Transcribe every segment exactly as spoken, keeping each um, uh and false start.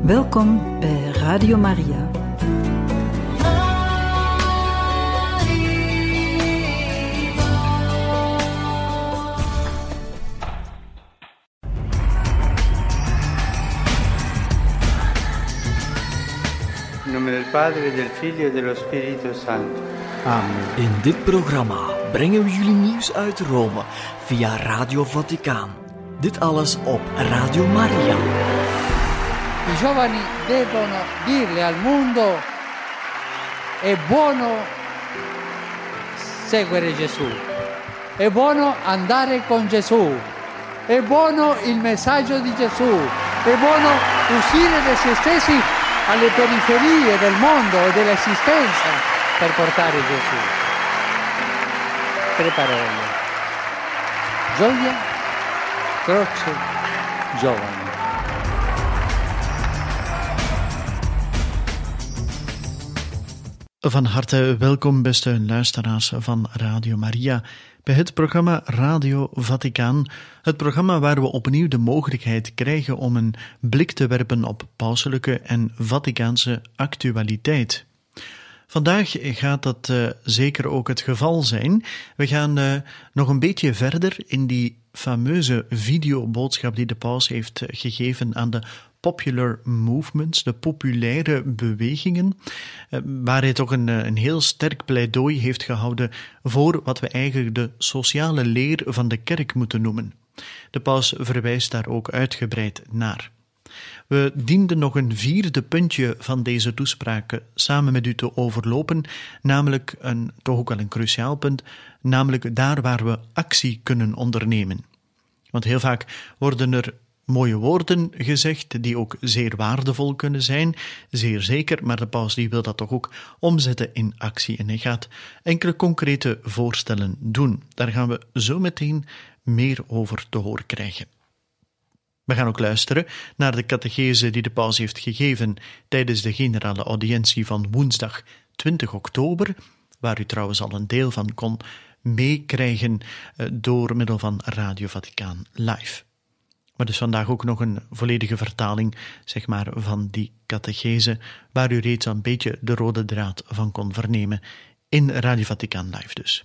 Welkom bij Radio Maria. In nome del Padre, del Figlio e dello Spirito Santo. Amen. In dit programma brengen we jullie nieuws uit Rome via Radio Vaticaan. Dit alles op Radio Maria. I giovani devono dirle al mondo: è buono seguire Gesù, è buono andare con Gesù, è buono il messaggio di Gesù, è buono uscire da se stessi alle periferie del mondo e dell'esistenza per portare Gesù. Tre parole: gioia, croce, giovani. Van harte welkom, beste luisteraars van Radio Maria, bij het programma Radio Vaticaan. Het programma waar we opnieuw de mogelijkheid krijgen om een blik te werpen op pauselijke en Vaticaanse actualiteit. Vandaag gaat dat uh, zeker ook het geval zijn. We gaan uh, nog een beetje verder in die fameuze videoboodschap die de paus heeft uh, gegeven aan de popular movements, de populaire bewegingen, uh, waar hij toch een, een heel sterk pleidooi heeft gehouden voor wat we eigenlijk de sociale leer van de kerk moeten noemen. De paus verwijst daar ook uitgebreid naar. We dienden nog een vierde puntje van deze toespraak samen met u te overlopen, namelijk een, toch ook wel een cruciaal punt, namelijk daar waar we actie kunnen ondernemen. Want heel vaak worden er mooie woorden gezegd, die ook zeer waardevol kunnen zijn, zeer zeker, maar de paus die wil dat toch ook omzetten in actie. En hij gaat enkele concrete voorstellen doen. Daar gaan we zo meteen meer over te horen krijgen. We gaan ook luisteren naar de catechese die de paus heeft gegeven tijdens de generale audiëntie van woensdag twintig oktober, waar u trouwens al een deel van kon meekrijgen door middel van Radio Vaticaan Live. Maar dus vandaag ook nog een volledige vertaling, zeg maar, van die catechese, waar u reeds een beetje de rode draad van kon vernemen in Radio Vaticaan Live dus.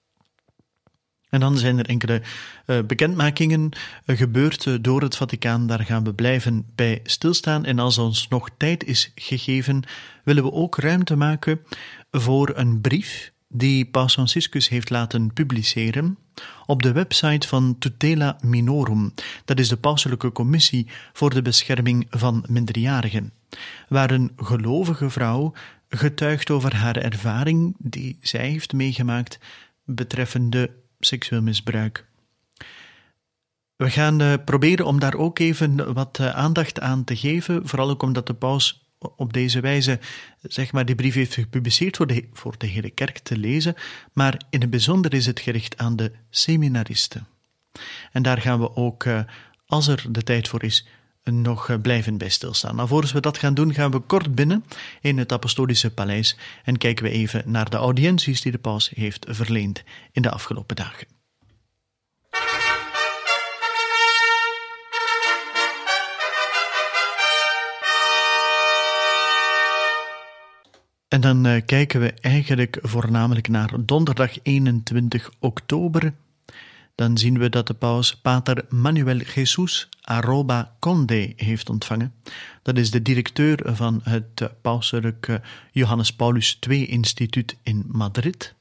En dan zijn er enkele uh, bekendmakingen uh, gebeurd uh, door het Vaticaan. Daar gaan we blijven bij stilstaan. En als ons nog tijd is gegeven, willen we ook ruimte maken voor een brief die Paus Franciscus heeft laten publiceren op de website van Tutela Minorum. Dat is de pauselijke commissie voor de bescherming van minderjarigen, waar een gelovige vrouw getuigt over haar ervaring die zij heeft meegemaakt betreffende seksueel misbruik. We gaan uh, proberen om daar ook even wat uh, aandacht aan te geven, vooral ook omdat de paus op deze wijze, zeg maar, die brief heeft gepubliceerd voor de, voor de hele kerk te lezen, maar in het bijzonder is het gericht aan de seminaristen. En daar gaan we ook, uh, als er de tijd voor is, nog uh, blijven bij stilstaan. Nou, voordat we dat gaan doen, gaan we kort binnen in het Apostolische Paleis en kijken we even naar de audiënties die de paus heeft verleend in de afgelopen dagen. En dan uh, kijken we eigenlijk voornamelijk naar donderdag eenentwintig oktober. Dan zien we dat de paus Pater Manuel Jesus Arroba Conde heeft ontvangen. Dat is de directeur van het uh, pauselijk uh, Johannes Paulus de Tweede Instituut in Madrid.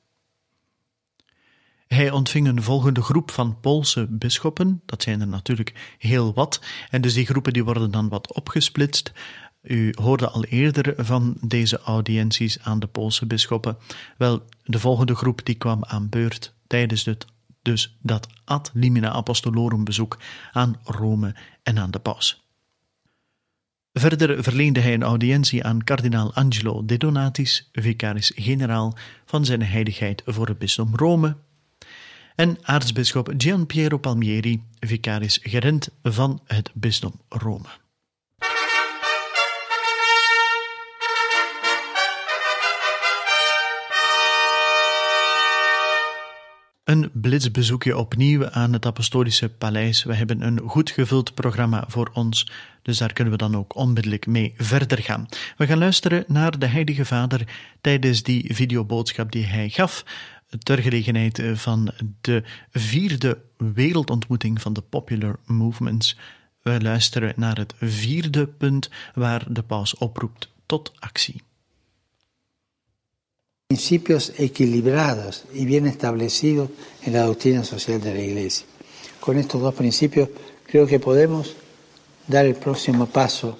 Hij ontving een volgende groep van Poolse bisschoppen. Dat zijn er natuurlijk heel wat. En dus die groepen die worden dan wat opgesplitst. U hoorde al eerder van deze audiënties aan de Poolse bisschoppen. Wel, de volgende groep die kwam aan beurt tijdens het, dus dat ad limina apostolorum bezoek aan Rome en aan de paus. Verder verleende hij een audiëntie aan kardinaal Angelo De Donatis, vicaris-generaal van zijn heiligheid voor het bisdom Rome, en aartsbisschop Gian Piero Palmieri, vicaris-gerent van het bisdom Rome. Een blitsbezoekje opnieuw aan het Apostolische Paleis. We hebben een goed gevuld programma voor ons, dus daar kunnen we dan ook onmiddellijk mee verder gaan. We gaan luisteren naar de Heilige Vader tijdens die videoboodschap die hij gaf ter gelegenheid van de vierde wereldontmoeting van de Popular Movements. We luisteren naar het vierde punt waar de paus oproept tot actie. Principios equilibrados y bien establecidos en la doctrina social de la Iglesia. Con estos dos principios creo que podemos dar el próximo paso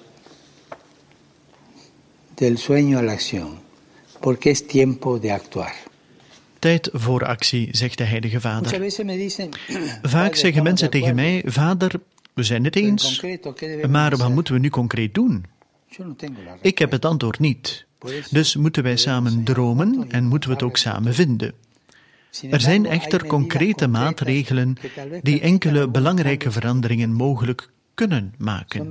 del sueño a la acción, porque es tiempo de actuar. Tijd voor actie, zegt de Heilige Vader. Vaak zeggen mensen tegen mij, Vader, we zijn het eens, maar wat moeten we nu concreet doen? Ik heb het antwoord niet. Dus moeten wij samen dromen en moeten we het ook samen vinden. Er zijn echter concrete maatregelen die enkele belangrijke veranderingen mogelijk kunnen maken.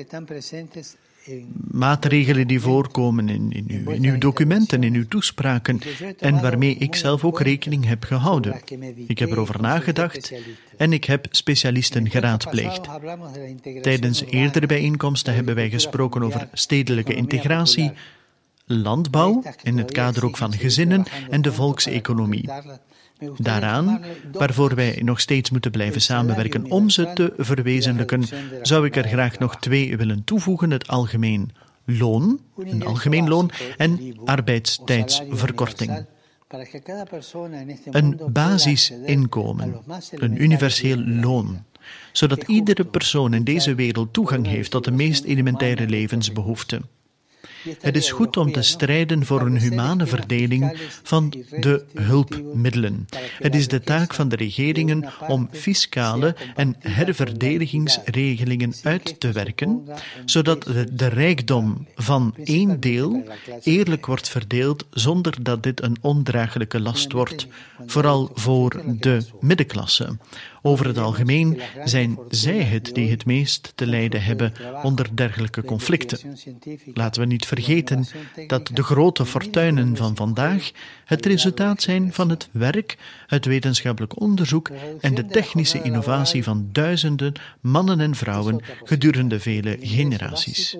Maatregelen die voorkomen in, in, uw, in uw documenten, in uw toespraken en waarmee ik zelf ook rekening heb gehouden. Ik heb erover nagedacht en ik heb specialisten geraadpleegd. Tijdens eerdere bijeenkomsten hebben wij gesproken over stedelijke integratie, landbouw, in het kader ook van gezinnen en de volkseconomie. Daaraan, waarvoor wij nog steeds moeten blijven samenwerken om ze te verwezenlijken, zou ik er graag nog twee willen toevoegen: het algemeen loon, een algemeen loon en arbeidstijdsverkorting. Een basisinkomen, een universeel loon, zodat iedere persoon in deze wereld toegang heeft tot de meest elementaire levensbehoeften. Het is goed om te strijden voor een humane verdeling van de hulpmiddelen. Het is de taak van de regeringen om fiscale en herverdeligingsregelingen uit te werken, zodat de, de rijkdom van één deel eerlijk wordt verdeeld zonder dat dit een ondraaglijke last wordt, vooral voor de middenklasse. Over het algemeen zijn zij het die het meest te lijden hebben onder dergelijke conflicten. Laten we niet vergeten dat de grote fortuinen van vandaag het resultaat zijn van het werk, het wetenschappelijk onderzoek en de technische innovatie van duizenden mannen en vrouwen gedurende vele generaties.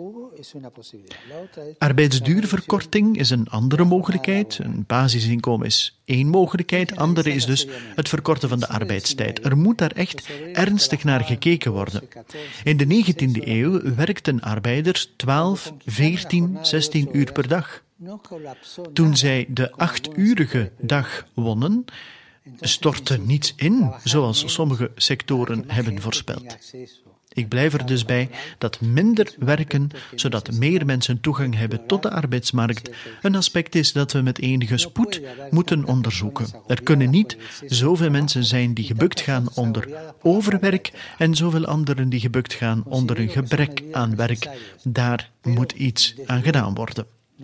Arbeidsduurverkorting is een andere mogelijkheid. Een basisinkomen is één mogelijkheid. Andere is dus het verkorten van de arbeidstijd. Er moet daar echt ernstig naar gekeken worden. In de negentiende eeuw werkten arbeiders twaalf, veertien, zestien uur per dag. Toen zij de achturige dag wonnen, stortte niets in, zoals sommige sectoren hebben voorspeld. Ik blijf er dus bij dat minder werken, zodat meer mensen toegang hebben tot de arbeidsmarkt, een aspect is dat we met enige spoed moeten onderzoeken. Er kunnen niet zoveel mensen zijn die gebukt gaan onder overwerk en zoveel anderen die gebukt gaan onder een gebrek aan werk. Daar moet iets aan gedaan worden.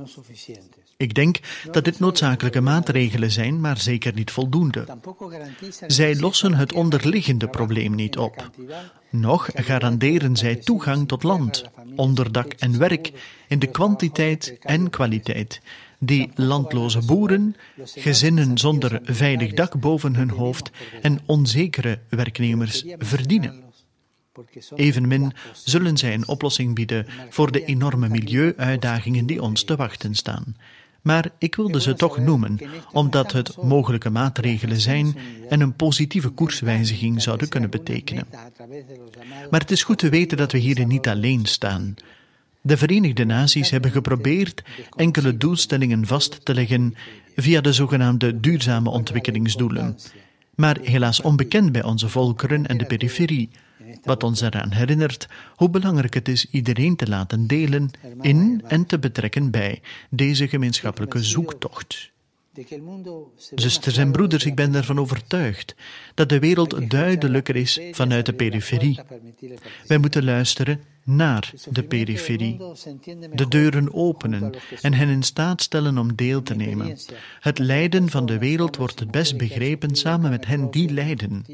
Ik denk dat dit noodzakelijke maatregelen zijn, maar zeker niet voldoende. Zij lossen het onderliggende probleem niet op. Nog garanderen zij toegang tot land, onderdak en werk in de kwantiteit en kwaliteit die landloze boeren, gezinnen zonder veilig dak boven hun hoofd en onzekere werknemers verdienen. Evenmin zullen zij een oplossing bieden voor de enorme milieu-uitdagingen die ons te wachten staan. Maar ik wilde ze toch noemen, omdat het mogelijke maatregelen zijn en een positieve koerswijziging zouden kunnen betekenen. Maar het is goed te weten dat we hierin niet alleen staan. De Verenigde Naties hebben geprobeerd enkele doelstellingen vast te leggen via de zogenaamde duurzame ontwikkelingsdoelen. Maar helaas onbekend bij onze volkeren en de periferie, wat ons eraan herinnert hoe belangrijk het is iedereen te laten delen in en te betrekken bij deze gemeenschappelijke zoektocht. Zusters en broeders, ik ben ervan overtuigd dat de wereld duidelijker is vanuit de periferie. Wij moeten luisteren naar de periferie, de deuren openen en hen in staat stellen om deel te nemen. Het lijden van de wereld wordt het best begrepen samen met hen die lijden.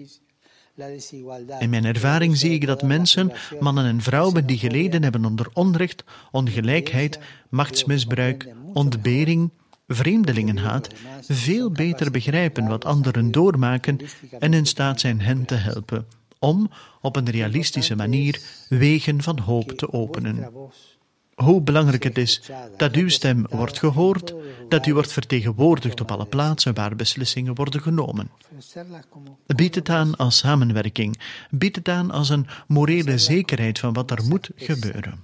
In mijn ervaring zie ik dat mensen, mannen en vrouwen die geleden hebben onder onrecht, ongelijkheid, machtsmisbruik, ontbering, vreemdelingenhaat veel beter begrijpen wat anderen doormaken en in staat zijn hen te helpen, om op een realistische manier wegen van hoop te openen. Hoe belangrijk het is dat uw stem wordt gehoord, dat u wordt vertegenwoordigd op alle plaatsen waar beslissingen worden genomen. Bied het aan als samenwerking, bied het aan als een morele zekerheid van wat er moet gebeuren.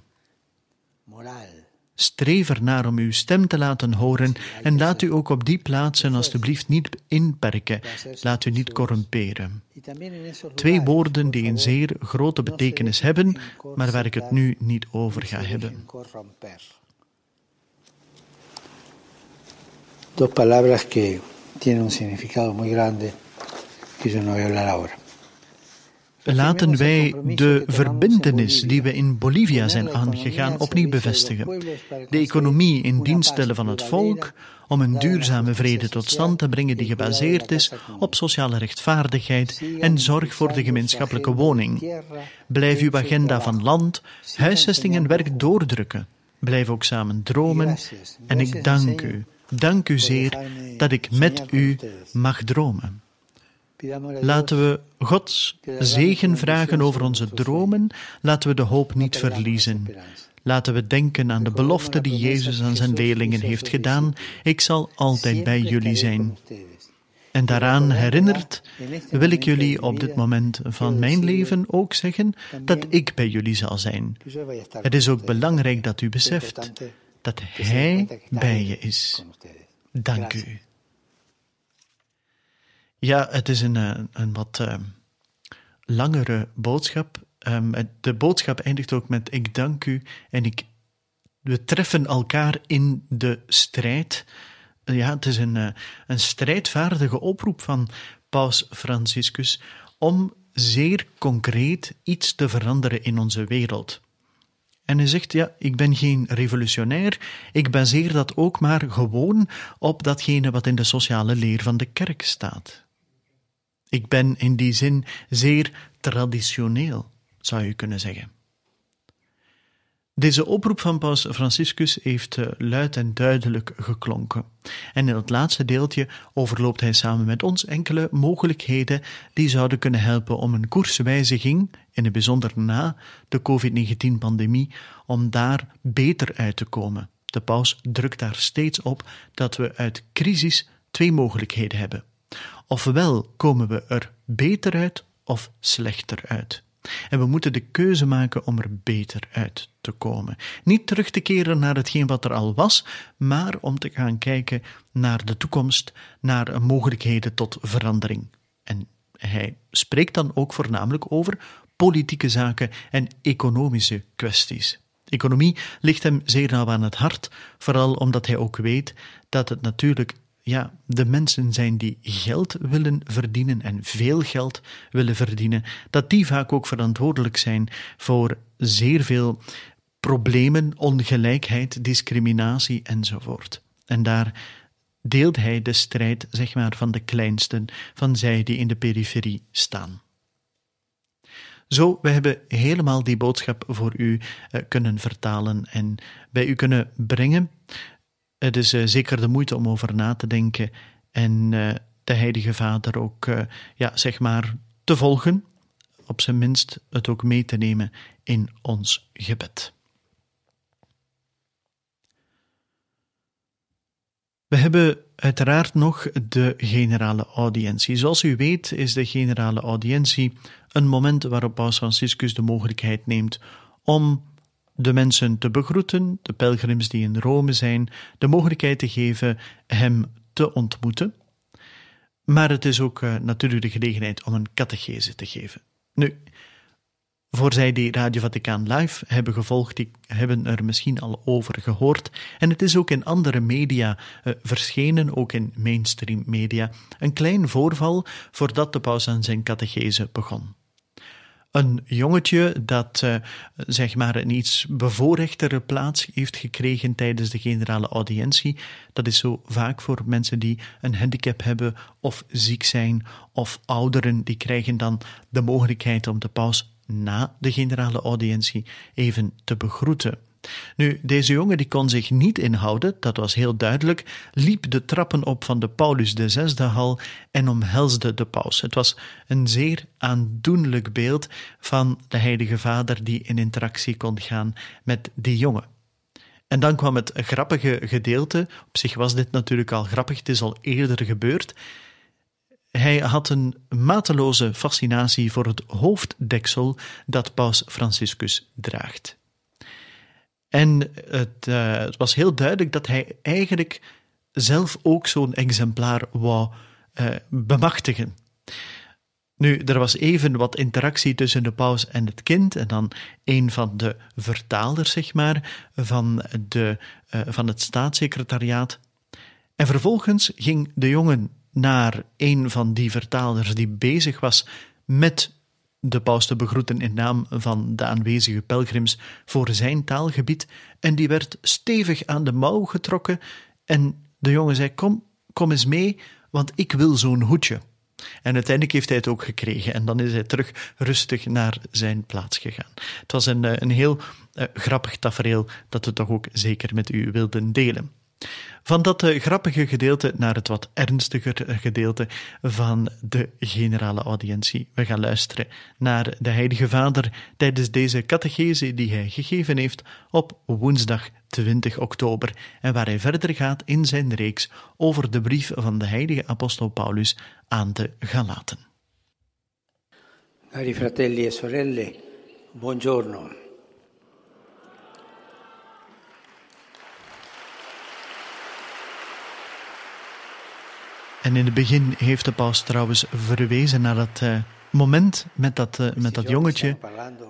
Streef ernaar om uw stem te laten horen en laat u ook op die plaatsen alstublieft niet inperken, laat u niet corrumperen. Twee woorden die een zeer grote betekenis hebben, maar waar ik het nu niet over ga hebben. Dos palabras que tienen un significado muy grande que yo no voy a hablar ahora. Laten wij de verbintenis die we in Bolivia zijn aangegaan opnieuw bevestigen. De economie in dienst stellen van het volk, om een duurzame vrede tot stand te brengen die gebaseerd is op sociale rechtvaardigheid en zorg voor de gemeenschappelijke woning. Blijf uw agenda van land, huisvesting en werk doordrukken. Blijf ook samen dromen en ik dank u, dank u zeer dat ik met u mag dromen. Laten we Gods zegen vragen over onze dromen. Laten we de hoop niet verliezen. Laten we denken aan de belofte die Jezus aan zijn leerlingen heeft gedaan. Ik zal altijd bij jullie zijn. En daaraan herinnerd wil ik jullie op dit moment van mijn leven ook zeggen dat ik bij jullie zal zijn. Het is ook belangrijk dat u beseft dat Hij bij je is. Dank u. Ja, het is een, een wat uh, langere boodschap. Um, de boodschap eindigt ook met ik dank u en ik, we treffen elkaar in de strijd. Ja, het is een, uh, een strijdvaardige oproep van Paus Franciscus om zeer concreet iets te veranderen in onze wereld. En hij zegt, ja, ik ben geen revolutionair, ik baseer dat ook maar gewoon op datgene wat in de sociale leer van de kerk staat. Ik ben in die zin zeer traditioneel, zou je kunnen zeggen. Deze oproep van Paus Franciscus heeft luid en duidelijk geklonken. En in het laatste deeltje overloopt hij samen met ons enkele mogelijkheden die zouden kunnen helpen om een koerswijziging, in het bijzonder na de covid negentien pandemie, om daar beter uit te komen. De paus drukt daar steeds op dat we uit crisis twee mogelijkheden hebben. Ofwel komen we er beter uit of slechter uit. En we moeten de keuze maken om er beter uit te komen. Niet terug te keren naar hetgeen wat er al was, maar om te gaan kijken naar de toekomst, naar mogelijkheden tot verandering. En hij spreekt dan ook voornamelijk over politieke zaken en economische kwesties. Economie ligt hem zeer nauw aan het hart, vooral omdat hij ook weet dat het natuurlijk ja, de mensen zijn die geld willen verdienen en veel geld willen verdienen, dat die vaak ook verantwoordelijk zijn voor zeer veel problemen, ongelijkheid, discriminatie enzovoort. En daar deelt hij de strijd, zeg maar, van de kleinsten, van zij die in de periferie staan. Zo, we hebben helemaal die boodschap voor u uh, kunnen vertalen en bij u kunnen brengen. Het is uh, zeker de moeite om over na te denken en uh, de Heilige Vader ook, uh, ja, zeg maar, te volgen. Op zijn minst het ook mee te nemen in ons gebed. We hebben uiteraard nog de generale audiëntie. Zoals u weet is de generale audiëntie een moment waarop Paus Franciscus de mogelijkheid neemt om de mensen te begroeten, de pelgrims die in Rome zijn, de mogelijkheid te geven hem te ontmoeten. Maar het is ook uh, natuurlijk de gelegenheid om een catechese te geven. Nu, voor zij die Radio Vaticaan Live hebben gevolgd, die hebben er misschien al over gehoord. En het is ook in andere media uh, verschenen, ook in mainstream media, een klein voorval voordat de paus aan zijn catechese begon. Een jongetje dat uh, zeg maar een iets bevoorrechtere plaats heeft gekregen tijdens de generale audiëntie. Dat is zo vaak voor mensen die een handicap hebben of ziek zijn of ouderen. Die krijgen dan de mogelijkheid om de paus na de generale audiëntie even te begroeten. Nu, deze jongen die kon zich niet inhouden, dat was heel duidelijk, liep de trappen op van de Paulus de Zesde hal en omhelsde de paus. Het was een zeer aandoenlijk beeld van de Heilige Vader die in interactie kon gaan met die jongen. En dan kwam het grappige gedeelte. Op zich was dit natuurlijk al grappig, het is al eerder gebeurd. Hij had een mateloze fascinatie voor het hoofddeksel dat paus Franciscus draagt. En het, uh, het was heel duidelijk dat hij eigenlijk zelf ook zo'n exemplaar wou uh, bemachtigen. Nu, er was even wat interactie tussen de paus en het kind en dan een van de vertalers, zeg maar, van, de, uh, van het staatssecretariaat. En vervolgens ging de jongen naar een van die vertalers die bezig was met de paus te begroeten in naam van de aanwezige pelgrims voor zijn taalgebied, en die werd stevig aan de mouw getrokken en de jongen zei, kom, kom eens mee, want ik wil zo'n hoedje. En uiteindelijk heeft hij het ook gekregen en dan is hij terug rustig naar zijn plaats gegaan. Het was een, een heel uh, grappig tafereel dat we toch ook zeker met u wilden delen. Van dat uh, grappige gedeelte naar het wat ernstiger gedeelte van de generale audiëntie. We gaan luisteren naar de Heilige Vader tijdens deze catechese die hij gegeven heeft op woensdag twintig oktober en waar hij verder gaat in zijn reeks over de brief van de heilige apostel Paulus aan de Galaten. Cari fratelli e sorelle, buongiorno. En in het begin heeft de paus trouwens verwezen naar dat uh, moment met dat, uh, met dat jongetje.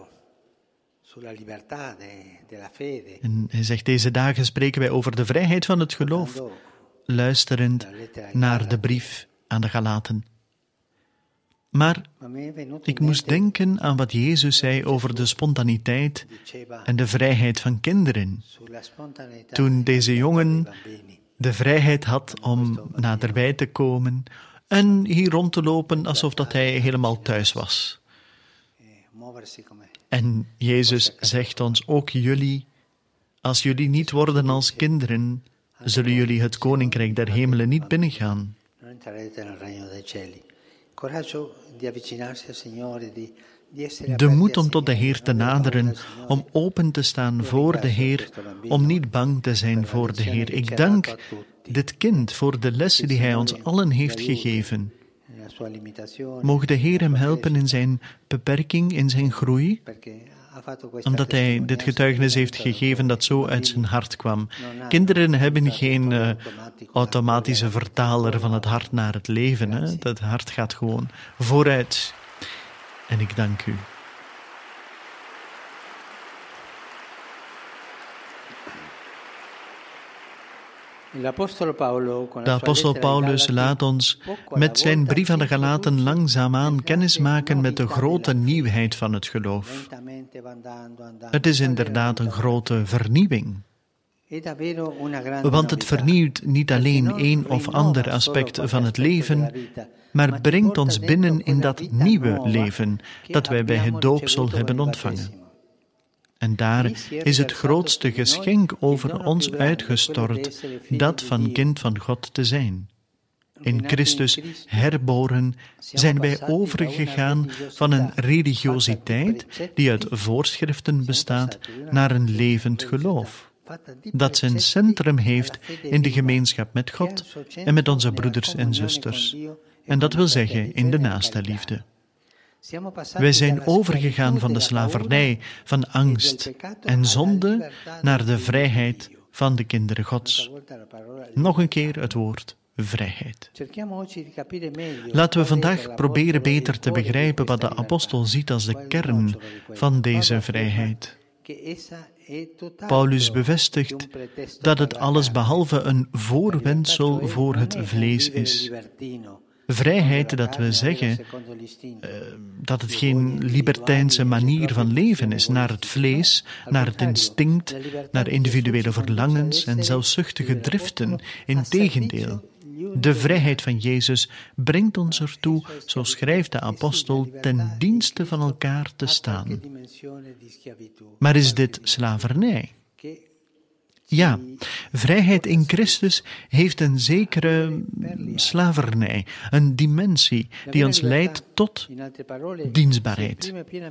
En hij zegt, deze dagen spreken wij over de vrijheid van het geloof, luisterend naar de brief aan de Galaten. Maar ik moest denken aan wat Jezus zei over de spontaniteit en de vrijheid van kinderen. Toen deze jongen de vrijheid had om naderbij te komen en hier rond te lopen alsof dat hij helemaal thuis was. En Jezus zegt ons, ook jullie, als jullie niet worden als kinderen, zullen jullie het koninkrijk der hemelen niet binnengaan. De moed om tot de Heer te naderen, om open te staan voor de Heer, om niet bang te zijn voor de Heer. Ik dank dit kind voor de lessen die hij ons allen heeft gegeven. Mogen de Heer hem helpen in zijn beperking, in zijn groei, omdat hij dit getuigenis heeft gegeven dat zo uit zijn hart kwam. Kinderen hebben geen uh, automatische vertaler van het hart naar het leven. Hè? Dat hart gaat gewoon vooruit. En ik dank u. De apostel Paulus laat ons met zijn brief aan de Galaten langzaamaan kennis maken met de grote nieuwheid van het geloof. Het is inderdaad een grote vernieuwing. Want het vernieuwt niet alleen een of ander aspect van het leven, maar brengt ons binnen in dat nieuwe leven dat wij bij het doopsel hebben ontvangen. En daar is het grootste geschenk over ons uitgestort, dat van kind van God te zijn. In Christus herboren zijn wij overgegaan van een religiositeit die uit voorschriften bestaat naar een levend geloof, dat zijn centrum heeft in de gemeenschap met God en met onze broeders en zusters. En dat wil zeggen in de naaste liefde. Wij zijn overgegaan van de slavernij, van angst en zonde naar de vrijheid van de kinderen Gods. Nog een keer het woord vrijheid. Laten we vandaag proberen beter te begrijpen wat de apostel ziet als de kern van deze vrijheid. Paulus bevestigt dat het allesbehalve een voorwendsel voor het vlees is. Vrijheid, dat we zeggen uh, dat het geen libertijnse manier van leven is, naar het vlees, naar het instinct, naar individuele verlangens en zelfzuchtige driften. Integendeel, de vrijheid van Jezus brengt ons ertoe, zo schrijft de apostel, ten dienste van elkaar te staan. Maar is dit slavernij? Ja, vrijheid in Christus heeft een zekere slavernij, een dimensie die ons leidt tot dienstbaarheid,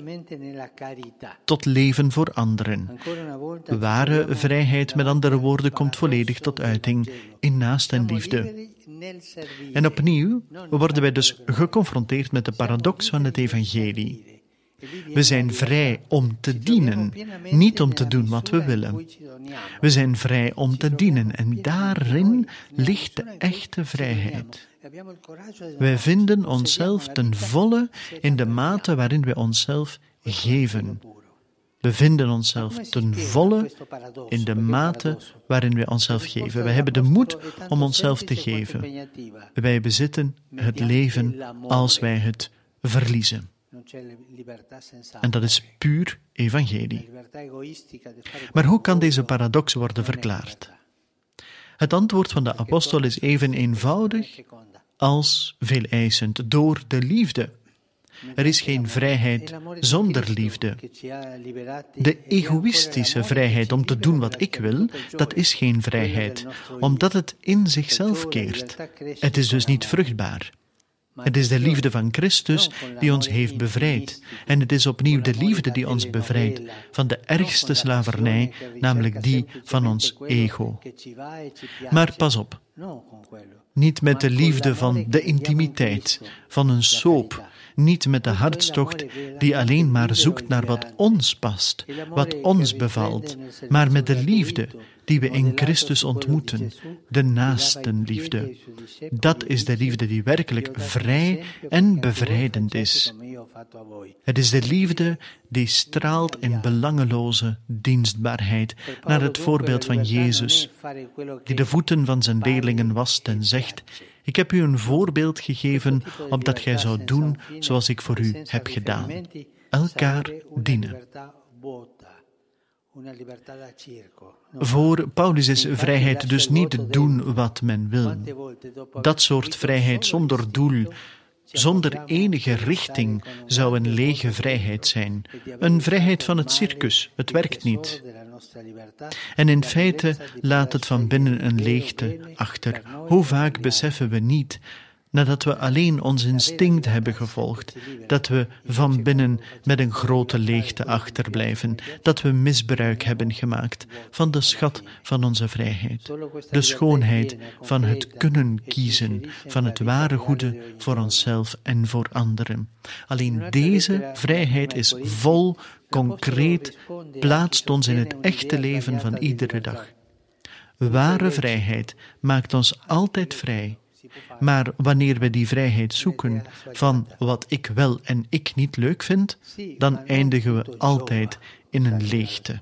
tot leven voor anderen. Ware vrijheid, met andere woorden, komt volledig tot uiting in naastenliefde. En opnieuw worden wij dus geconfronteerd met de paradox van het evangelie. We zijn vrij om te dienen, niet om te doen wat we willen. We zijn vrij om te dienen en daarin ligt de echte vrijheid. Wij vinden onszelf ten volle in de mate waarin wij onszelf geven. We vinden onszelf ten volle in de mate waarin wij onszelf geven. Wij hebben de moed om onszelf te geven. Wij bezitten het leven als wij het verliezen. En dat is puur evangelie. Maar hoe kan deze paradox worden verklaard? Het antwoord van de apostel is even eenvoudig als veeleisend: door de liefde. Er is geen vrijheid zonder liefde. De egoïstische vrijheid om te doen wat ik wil, dat is geen vrijheid, omdat het in zichzelf keert. Het is dus niet vruchtbaar. Het is de liefde van Christus die ons heeft bevrijd. En het is opnieuw de liefde die ons bevrijdt van de ergste slavernij, namelijk die van ons ego. Maar pas op, niet met de liefde van de intimiteit, van een soap, niet met de hartstocht die alleen maar zoekt naar wat ons past, wat ons bevalt, maar met de liefde die we in Christus ontmoeten, de naastenliefde. Dat is de liefde die werkelijk vrij en bevrijdend is. Het is de liefde die straalt in belangeloze dienstbaarheid, naar het voorbeeld van Jezus, die de voeten van zijn leerlingen wast en zegt: ik heb u een voorbeeld gegeven, opdat gij zou doen zoals ik voor u heb gedaan. Elkaar dienen. Voor Paulus is vrijheid dus niet doen wat men wil. Dat soort vrijheid zonder doel, zonder enige richting, zou een lege vrijheid zijn. Een vrijheid van het circus, het werkt niet. En in feite laat het van binnen een leegte achter. Hoe vaak beseffen we niet, nadat we alleen ons instinct hebben gevolgd, dat we van binnen met een grote leegte achterblijven, dat we misbruik hebben gemaakt van de schat van onze vrijheid, de schoonheid van het kunnen kiezen, van het ware goede voor onszelf en voor anderen. Alleen deze vrijheid is vol, concreet, plaatst ons in het echte leven van iedere dag. Ware vrijheid maakt ons altijd vrij. Maar wanneer we die vrijheid zoeken van wat ik wel en ik niet leuk vind, dan eindigen we altijd in een leegte.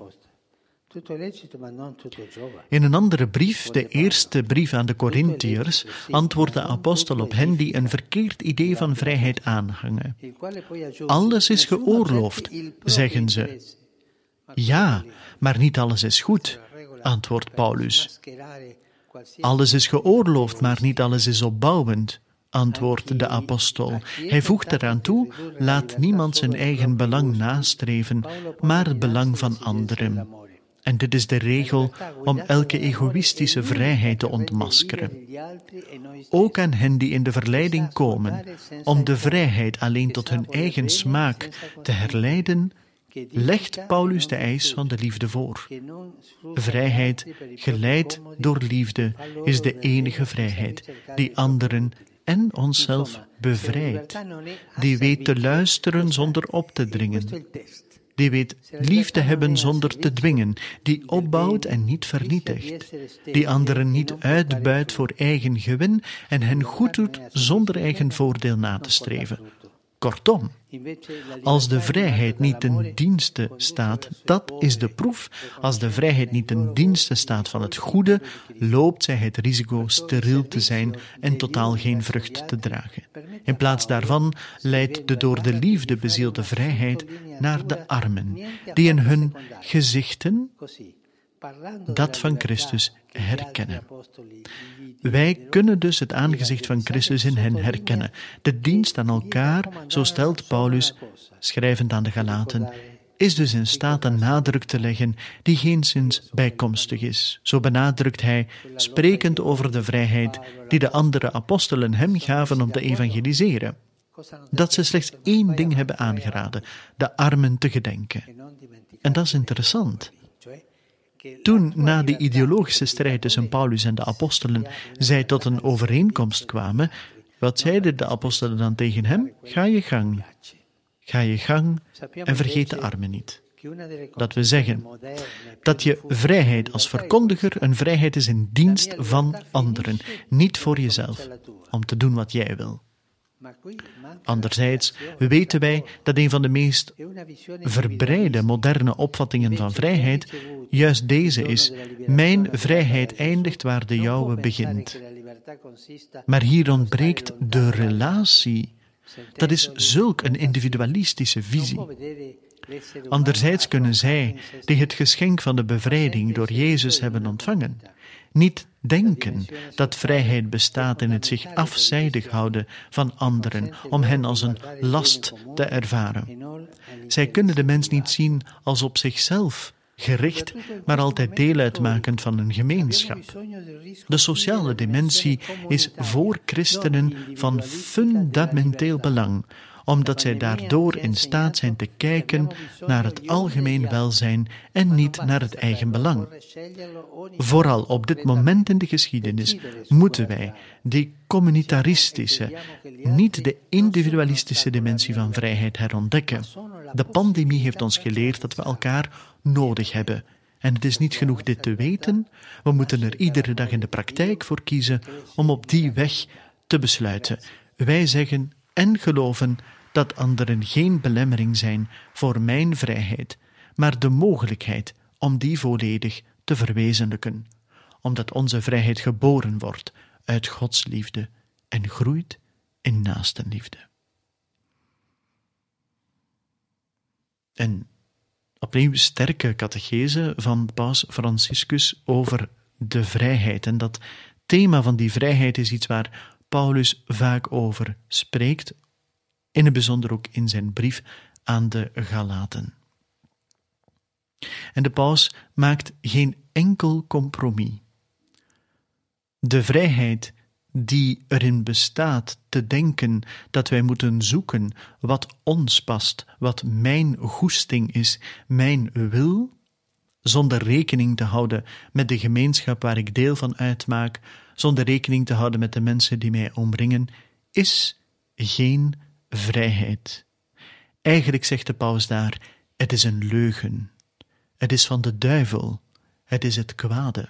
In een andere brief, de eerste brief aan de Korintiërs, antwoordt de apostel op hen die een verkeerd idee van vrijheid aanhangen. Alles is geoorloofd, zeggen ze. Ja, maar niet alles is goed, antwoordt Paulus. Alles is geoorloofd, maar niet alles is opbouwend, antwoordt de apostel. Hij voegt eraan toe: laat niemand zijn eigen belang nastreven, maar het belang van anderen. En dit is de regel om elke egoïstische vrijheid te ontmaskeren. Ook aan hen die in de verleiding komen om de vrijheid alleen tot hun eigen smaak te herleiden, legt Paulus de eis van de liefde voor. Vrijheid, geleid door liefde, is de enige vrijheid die anderen en onszelf bevrijdt, die weet te luisteren zonder op te dringen, die weet lief te hebben zonder te dwingen, die opbouwt en niet vernietigt, die anderen niet uitbuit voor eigen gewin en hen goed doet zonder eigen voordeel na te streven. Kortom, als de vrijheid niet ten dienste staat, dat is de proef. Als de vrijheid niet ten dienste staat van het goede, loopt zij het risico steriel te zijn en totaal geen vrucht te dragen. In plaats daarvan leidt de door de liefde bezielde vrijheid naar de armen, die in hun gezichten dat van Christus herkennen. Wij kunnen dus het aangezicht van Christus in hen herkennen. De dienst aan elkaar, zo stelt Paulus, schrijvend aan de Galaten, is dus in staat een nadruk te leggen die geenszins bijkomstig is. Zo benadrukt hij, sprekend over de vrijheid die de andere apostelen hem gaven om te evangeliseren, dat ze slechts één ding hebben aangeraden: de armen te gedenken. En dat is interessant. Toen, na die ideologische strijd tussen Paulus en de apostelen, zij tot een overeenkomst kwamen, wat zeiden de apostelen dan tegen hem? Ga je gang. Ga je gang en vergeet de armen niet. Dat we zeggen dat je vrijheid als verkondiger een vrijheid is in dienst van anderen, niet voor jezelf, om te doen wat jij wil. Anderzijds weten wij dat een van de meest verbreide moderne opvattingen van vrijheid juist deze is: mijn vrijheid eindigt waar de jouwe begint. Maar hier ontbreekt de relatie. Dat is zulk een individualistische visie. Anderzijds kunnen zij, die het geschenk van de bevrijding door Jezus hebben ontvangen, niet denken dat vrijheid bestaat in het zich afzijdig houden van anderen, om hen als een last te ervaren. Zij kunnen de mens niet zien als op zichzelf gericht, maar altijd deel uitmakend van een gemeenschap. De sociale dimensie is voor christenen van fundamenteel belang, omdat zij daardoor in staat zijn te kijken naar het algemeen welzijn en niet naar het eigen belang. Vooral op dit moment in de geschiedenis moeten wij die communitaristische, niet de individualistische dimensie van vrijheid herontdekken. De pandemie heeft ons geleerd dat we elkaar nodig hebben. En het is niet genoeg dit te weten, we moeten er iedere dag in de praktijk voor kiezen om op die weg te besluiten. Wij zeggen en geloven dat anderen geen belemmering zijn voor mijn vrijheid, maar de mogelijkheid om die volledig te verwezenlijken, omdat onze vrijheid geboren wordt uit Gods liefde en groeit in naastenliefde. En opnieuw sterke catechese van Paus Franciscus over de vrijheid. En dat thema van die vrijheid is iets waar Paulus vaak over spreekt, in het bijzonder ook in zijn brief aan de Galaten. En de paus maakt geen enkel compromis. De vrijheid die erin bestaat te denken dat wij moeten zoeken wat ons past, wat mijn goesting is, mijn wil, zonder rekening te houden met de gemeenschap waar ik deel van uitmaak, zonder rekening te houden met de mensen die mij omringen, is geen vrijheid. Eigenlijk zegt de paus daar, het is een leugen. Het is van de duivel. Het is het kwade.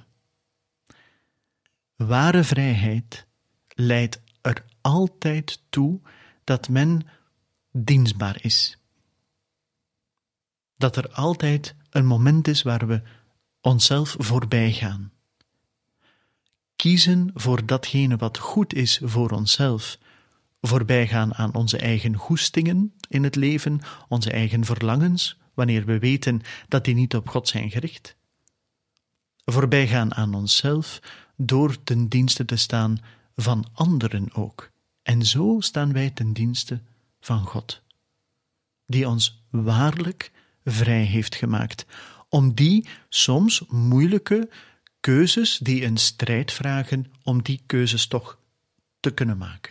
Ware vrijheid leidt er altijd toe dat men dienstbaar is. Dat er altijd een moment is waar we onszelf voorbij gaan. Kiezen voor datgene wat goed is voor onszelf, voorbijgaan aan onze eigen goestingen in het leven, onze eigen verlangens, wanneer we weten dat die niet op God zijn gericht. Voorbijgaan aan onszelf door ten dienste te staan van anderen ook. En zo staan wij ten dienste van God, die ons waarlijk vrij heeft gemaakt, om die soms moeilijke keuzes die een strijd vragen, om die keuzes toch te kunnen maken.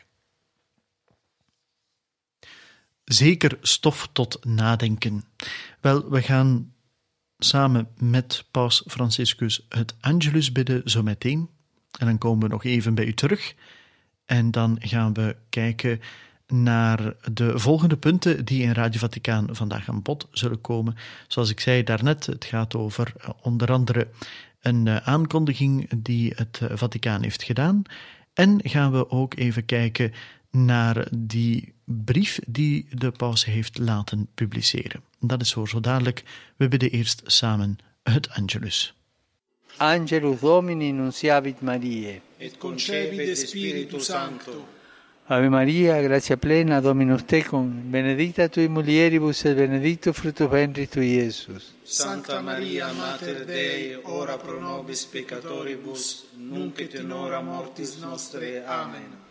Zeker stof tot nadenken. Wel, we gaan samen met Paus Franciscus het Angelus bidden zo meteen. En dan komen we nog even bij u terug. En dan gaan we kijken naar de volgende punten die in Radio Vaticaan vandaag aan bod zullen komen. Zoals ik zei daarnet, het gaat over onder andere een aankondiging die het Vaticaan heeft gedaan. En gaan we ook even kijken naar die brief die de paus heeft laten publiceren. Dat is voor zo dadelijk. We bidden eerst samen het Angelus. Angelus Domini nunciavit Mariae. Et concepit Spiritus Sancto. Ave Maria, gratia plena, Dominus tecum, benedicta tui mulieribus et benedictus fructus ventris tui, Iesus. Sancta Maria, Mater Dei, ora pro nobis peccatoribus, nunc et in hora mortis nostre. Amen.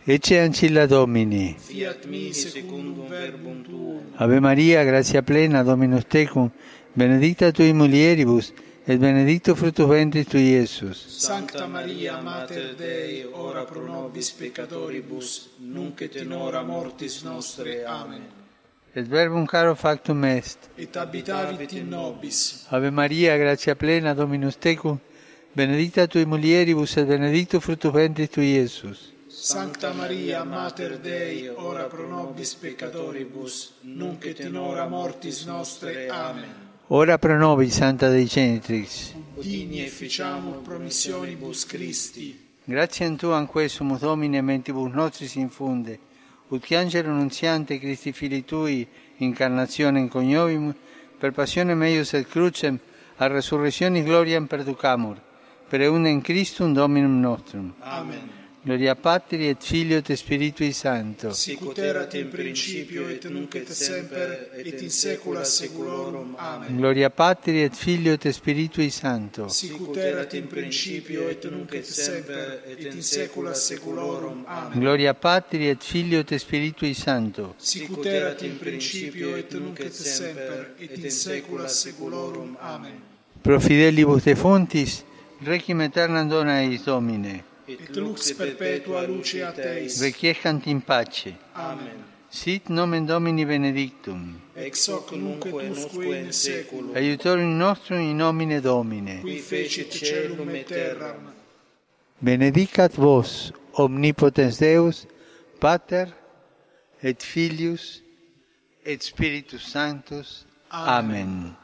Ecce ancilla Domini. Fiat mi secundum verbum tuum. Ave Maria, gratia plena, Dominus tecum, benedicta tui mulieribus, et benedictus fructus ventris tui, Iesus. Sancta Maria, Mater Dei, ora pro nobis peccatoribus, nunc et in hora mortis nostre. Amen. Et verbum caro factum est. Et habitavit in nobis. Ave Maria, gratia plena, Dominus tecum, benedicta tui mulieribus, et benedictus fructus ventris tui, Iesus. Sancta Maria, Mater Dei, ora pro nobis peccatoribus, nunc et in hora mortis nostre. Amen. Ora pro nobis, Santa Dei Genitrix. Digni efficiamur promissionibus Christi. Gratiam Tuam quesumus, Domine, mentibus nostris infunde, ut che angelo nunziante Christi Filii Tui, incarnationem coniovimus, per passionem eius et crucem, a resurrectionis gloriam perducamur, per eundem Christum Dominum nostrum. Amen. Gloria Patri et Filio et Spiritui Sancto. Sicut erat in principio et nunc et semper et in saecula saeculorum. Amen. Gloria Patri et Filio et Spiritui Sancto. Sicut erat in principio et nunc et semper et in saecula saeculorum. Amen. Gloria Patri et Filio et Spiritui Sancto. Sicut erat in principio et nunc et semper et in saecula saeculorum. Amen. Pro fidelibus defuntis, requiem aeternam dona eis, Domine. Et lux perpetua luceat eis. Requiescant in pace. Amen. Sit nomen Domini benedictum. Ex hoc nunc et usque in saeculum. Aiutorium nostrum in nomine Domine. Qui fecit caelum et terram. Benedicat vos, omnipotens Deus, Pater, et Filius, et Spiritus Sanctus. Amen. Amen.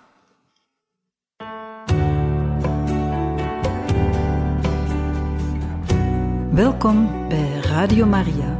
Welkom bij Radio Maria.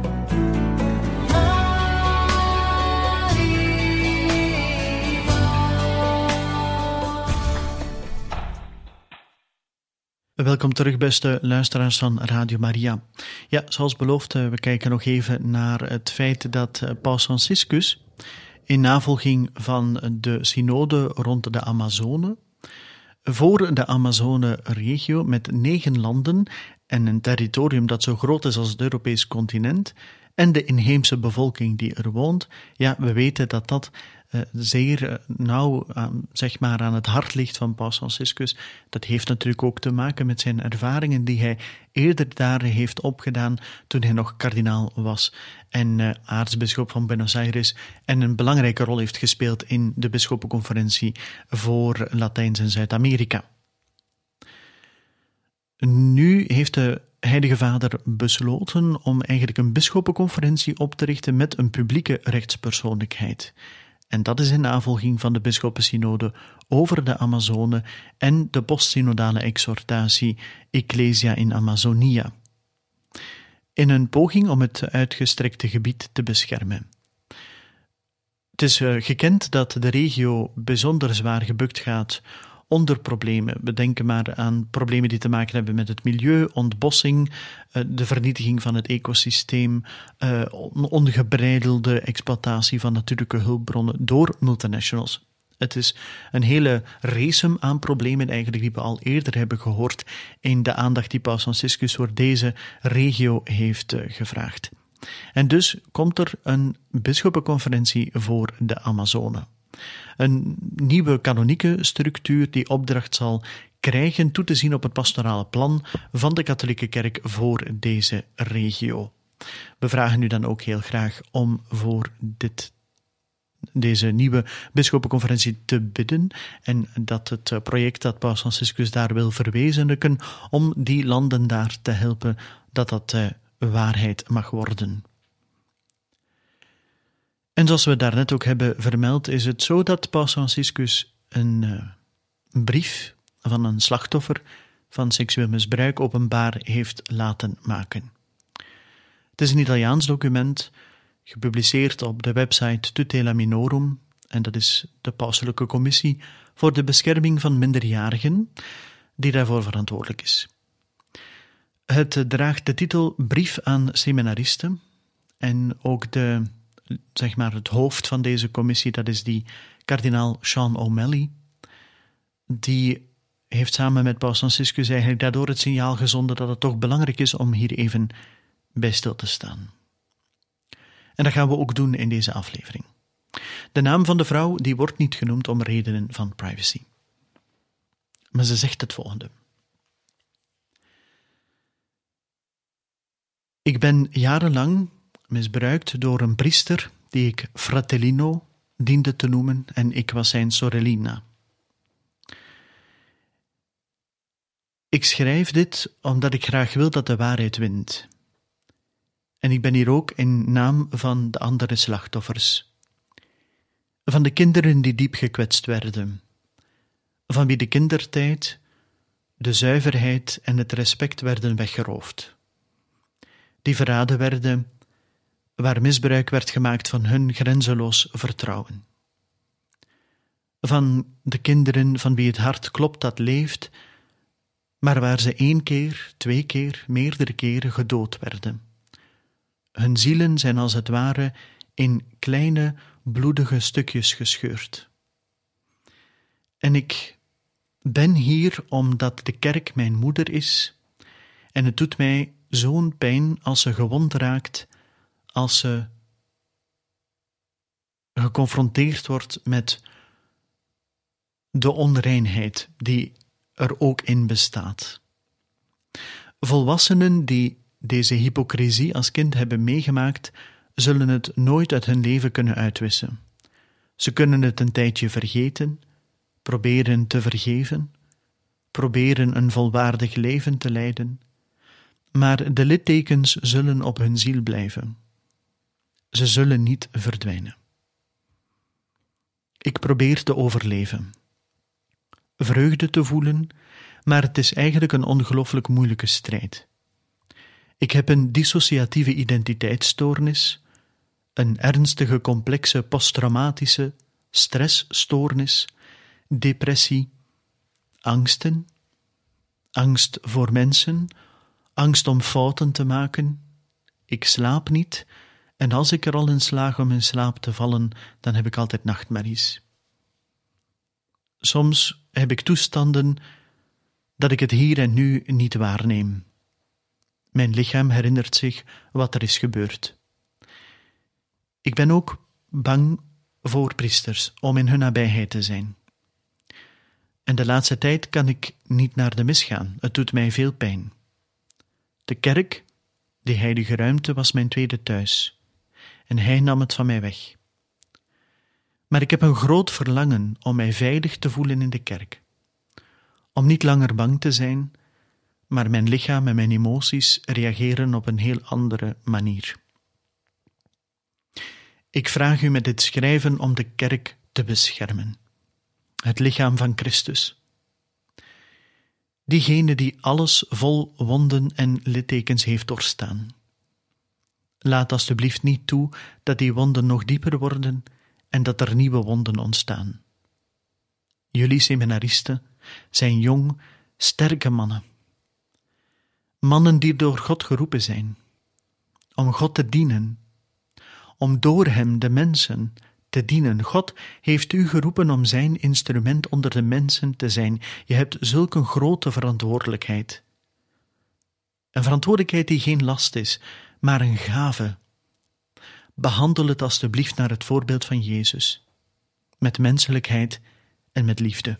Welkom terug, beste luisteraars van Radio Maria. Ja, zoals beloofd, we kijken nog even naar het feit dat Paus Franciscus, in navolging van de synode rond de Amazone, voor de Amazone-regio met negen landen en een territorium dat zo groot is als het Europees continent en de inheemse bevolking die er woont, ja, we weten dat dat uh, zeer uh, nauw uh, zeg maar aan het hart ligt van Paus Franciscus. Dat heeft natuurlijk ook te maken met zijn ervaringen die hij eerder daar heeft opgedaan toen hij nog kardinaal was en uh, aartsbisschop van Buenos Aires en een belangrijke rol heeft gespeeld in de bisschoppenconferentie voor Latijns- en Zuid-Amerika. Nu heeft de Heilige Vader besloten om eigenlijk een bisschoppenconferentie op te richten met een publieke rechtspersoonlijkheid. En dat is in navolging van de bisschoppensynode over de Amazone en de postsynodale exhortatie Ecclesia in Amazonia, in een poging om het uitgestrekte gebied te beschermen. Het is uh, gekend dat de regio bijzonder zwaar gebukt gaat onder problemen. We denken maar aan problemen die te maken hebben met het milieu, ontbossing, de vernietiging van het ecosysteem, ongebreidelde exploitatie van natuurlijke hulpbronnen door multinationals. Het is een hele race aan problemen eigenlijk die we al eerder hebben gehoord in de aandacht die Paus Franciscus voor deze regio heeft gevraagd. En dus komt er een bisschoppenconferentie voor de Amazone. Een nieuwe kanonieke structuur die opdracht zal krijgen toe te zien op het pastorale plan van de katholieke kerk voor deze regio. We vragen u dan ook heel graag om voor dit, deze nieuwe bisschoppenconferentie te bidden en dat het project dat Paus Franciscus daar wil verwezenlijken, om die landen daar te helpen, dat dat uh, waarheid mag worden. En zoals we daarnet ook hebben vermeld, is het zo dat Paus Franciscus een, uh, een brief van een slachtoffer van seksueel misbruik openbaar heeft laten maken. Het is een Italiaans document, gepubliceerd op de website Tutela Minorum, en dat is de pauselijke commissie voor de bescherming van minderjarigen, die daarvoor verantwoordelijk is. Het draagt de titel Brief aan seminaristen, en ook de zeg maar het hoofd van deze commissie, dat is die kardinaal Sean O'Malley, die heeft samen met Paus Franciscus eigenlijk daardoor het signaal gezonden dat het toch belangrijk is om hier even bij stil te staan. En dat gaan we ook doen in deze aflevering. De naam van de vrouw die wordt niet genoemd om redenen van privacy. Maar ze zegt het volgende. Ik ben jarenlang misbruikt door een priester die ik fratellino diende te noemen en ik was zijn sorellina. Ik schrijf dit omdat ik graag wil dat de waarheid wint. En ik ben hier ook in naam van de andere slachtoffers. Van de kinderen die diep gekwetst werden. Van wie de kindertijd, de zuiverheid en het respect werden weggeroofd. Die verraden werden, waar misbruik werd gemaakt van hun grenzeloos vertrouwen. Van de kinderen van wie het hart klopt dat leeft, maar waar ze één keer, twee keer, meerdere keren gedood werden. Hun zielen zijn als het ware in kleine, bloedige stukjes gescheurd. En ik ben hier omdat de kerk mijn moeder is, en het doet mij zo'n pijn als ze gewond raakt, als ze geconfronteerd wordt met de onreinheid die er ook in bestaat. Volwassenen die deze hypocrisie als kind hebben meegemaakt, zullen het nooit uit hun leven kunnen uitwissen. Ze kunnen het een tijdje vergeten, proberen te vergeven, proberen een volwaardig leven te leiden, maar de littekens zullen op hun ziel blijven. Ze zullen niet verdwijnen. Ik probeer te overleven. Vreugde te voelen, maar het is eigenlijk een ongelooflijk moeilijke strijd. Ik heb een dissociatieve identiteitsstoornis, een ernstige complexe posttraumatische stressstoornis, depressie, angsten, angst voor mensen, angst om fouten te maken. Ik slaap niet en als ik er al in slaag om in slaap te vallen, dan heb ik altijd nachtmerries. Soms heb ik toestanden dat ik het hier en nu niet waarneem. Mijn lichaam herinnert zich wat er is gebeurd. Ik ben ook bang voor priesters om in hun nabijheid te zijn. En de laatste tijd kan ik niet naar de mis gaan. Het doet mij veel pijn. De kerk, die heilige ruimte, was mijn tweede thuis. En hij nam het van mij weg. Maar ik heb een groot verlangen om mij veilig te voelen in de kerk. Om niet langer bang te zijn, maar mijn lichaam en mijn emoties reageren op een heel andere manier. Ik vraag u met dit schrijven om de kerk te beschermen. Het lichaam van Christus. Diegene die alles vol wonden en littekens heeft doorstaan. Laat alstublieft niet toe dat die wonden nog dieper worden en dat er nieuwe wonden ontstaan. Jullie seminaristen zijn jong, sterke mannen. Mannen die door God geroepen zijn, om God te dienen, om door hem de mensen te dienen. God heeft u geroepen om zijn instrument onder de mensen te zijn. Je hebt zulk een grote verantwoordelijkheid. Een verantwoordelijkheid die geen last is, maar een gave. Behandel het alstublieft naar het voorbeeld van Jezus, met menselijkheid en met liefde.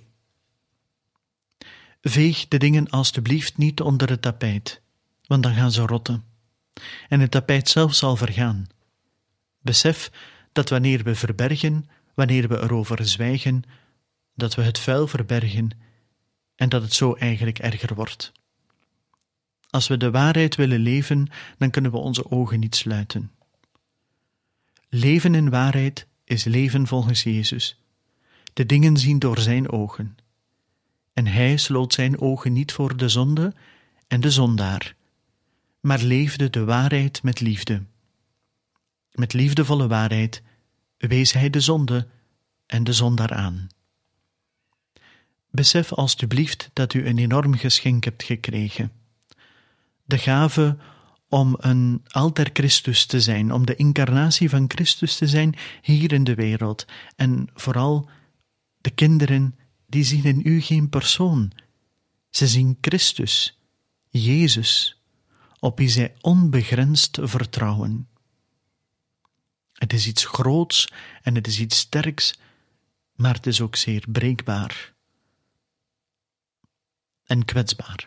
Veeg de dingen alstublieft niet onder het tapijt, want dan gaan ze rotten. En het tapijt zelf zal vergaan. Besef dat wanneer we verbergen, wanneer we erover zwijgen, dat we het vuil verbergen en dat het zo eigenlijk erger wordt. Als we de waarheid willen leven, dan kunnen we onze ogen niet sluiten. Leven in waarheid is leven volgens Jezus. De dingen zien door zijn ogen. En hij sloot zijn ogen niet voor de zonde en de zondaar, maar leefde de waarheid met liefde. Met liefdevolle waarheid wees hij de zonde en de zondaar aan. Besef alstublieft dat u een enorm geschenk hebt gekregen. De gave om een alter Christus te zijn, om de incarnatie van Christus te zijn hier in de wereld. En vooral de kinderen, die zien in u geen persoon. Ze zien Christus, Jezus, op wie zij onbegrensd vertrouwen. Het is iets groots en het is iets sterks, maar het is ook zeer breekbaar en kwetsbaar.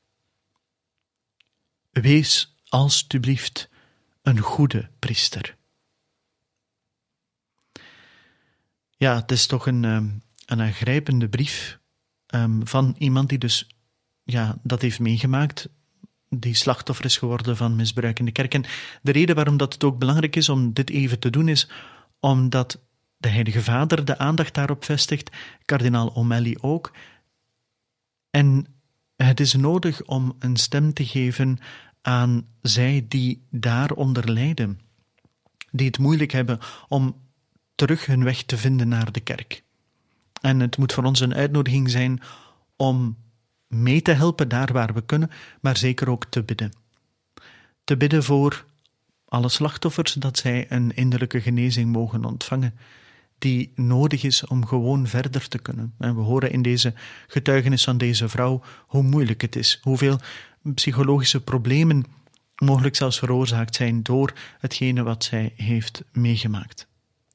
Wees alstublieft een goede priester. Ja, het is toch een, een aangrijpende brief um, van iemand die dus ja, dat heeft meegemaakt, die slachtoffer is geworden van misbruik in de kerk. En de reden waarom dat het ook belangrijk is om dit even te doen is omdat de Heilige Vader de aandacht daarop vestigt, kardinaal O'Malley ook. En het is nodig om een stem te geven aan zij die daaronder lijden, die het moeilijk hebben om terug hun weg te vinden naar de kerk. En het moet voor ons een uitnodiging zijn om mee te helpen daar waar we kunnen, maar zeker ook te bidden. Te bidden voor alle slachtoffers, dat zij een innerlijke genezing mogen ontvangen, die nodig is om gewoon verder te kunnen. En we horen in deze getuigenis van deze vrouw hoe moeilijk het is, hoeveel psychologische problemen mogelijk zelfs veroorzaakt zijn door hetgene wat zij heeft meegemaakt.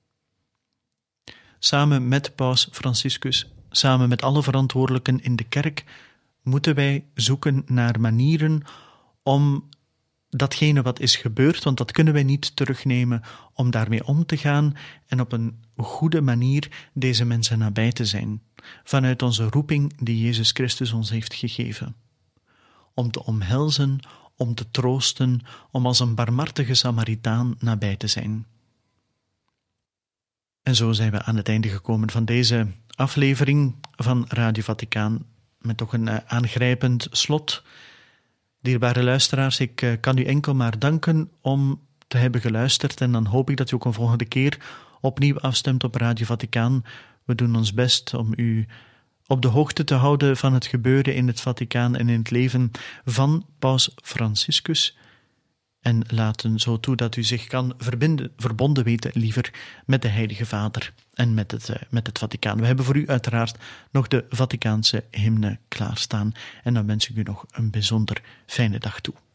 Samen met Paus Franciscus, samen met alle verantwoordelijken in de kerk, moeten wij zoeken naar manieren om datgene wat is gebeurd, want dat kunnen wij niet terugnemen, om daarmee om te gaan en op een goede manier deze mensen nabij te zijn, vanuit onze roeping die Jezus Christus ons heeft gegeven. Om te omhelzen, om te troosten, om als een barmhartige Samaritaan nabij te zijn. En zo zijn we aan het einde gekomen van deze aflevering van Radio Vaticaan, met toch een uh, aangrijpend slot. Dierbare luisteraars, ik uh, kan u enkel maar danken om te hebben geluisterd en dan hoop ik dat u ook een volgende keer opnieuw afstemt op Radio Vaticaan. We doen ons best om u op de hoogte te houden van het gebeuren in het Vaticaan en in het leven van Paus Franciscus. En laten zo toe dat u zich kan verbinden, verbonden weten liever met de Heilige Vader en met het, uh, met het Vaticaan. We hebben voor u uiteraard nog de Vaticaanse hymne klaarstaan. En dan wens ik u nog een bijzonder fijne dag toe.